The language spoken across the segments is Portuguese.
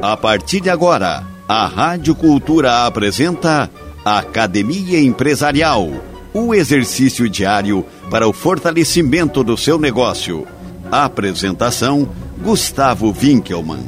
A partir de agora, a Rádio Cultura apresenta Academia Empresarial, o exercício diário para o fortalecimento do seu negócio. Apresentação, Gustavo Winkelmann.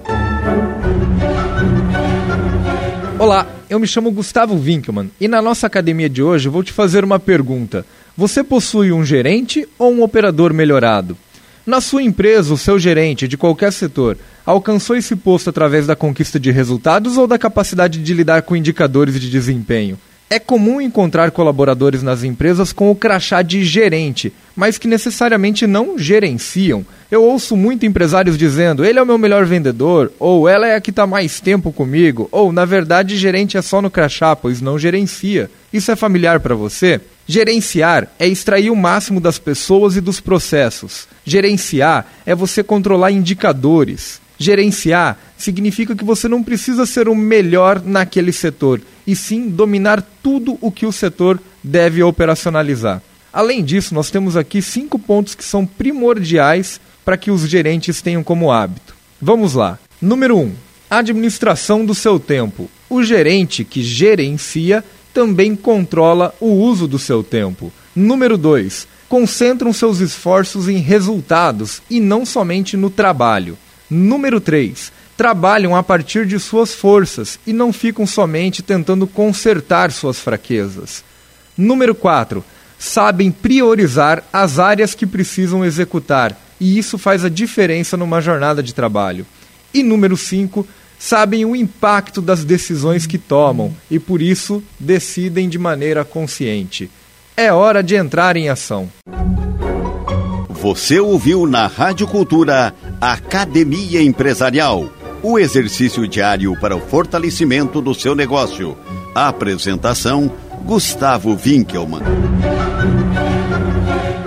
Olá, eu me chamo Gustavo Winkelmann e na nossa academia de hoje vou te fazer uma pergunta. Você possui um gerente ou um operador melhorado? Na sua empresa, o seu gerente, de qualquer setor, alcançou esse posto através da conquista de resultados ou da capacidade de lidar com indicadores de desempenho? É comum encontrar colaboradores nas empresas com o crachá de gerente, mas que necessariamente não gerenciam. Eu ouço muito empresários dizendo, ele é o meu melhor vendedor, ou ela é a que está mais tempo comigo, ou, na verdade, gerente é só no crachá, pois não gerencia. Isso é familiar para você? Gerenciar é extrair o máximo das pessoas e dos processos. Gerenciar é você controlar indicadores. Gerenciar significa que você não precisa ser o melhor naquele setor, e sim dominar tudo o que o setor deve operacionalizar. Além disso, nós temos aqui 5 pontos que são primordiais para que os gerentes tenham como hábito. Vamos lá. Número 1. Administração do seu tempo. O gerente que gerencia também controla o uso do seu tempo. Número 2. Concentram seus esforços em resultados e não somente no trabalho. Número 3. Trabalham a partir de suas forças e não ficam somente tentando consertar suas fraquezas. Número 4. Sabem priorizar as áreas que precisam executar e isso faz a diferença numa jornada de trabalho. E número 5. Sabem o impacto das decisões que tomam e por isso decidem de maneira consciente. É hora de entrar em ação. Você ouviu na Rádio Cultura Academia Empresarial, o exercício diário para o fortalecimento do seu negócio. A apresentação, Gustavo Winkelmann.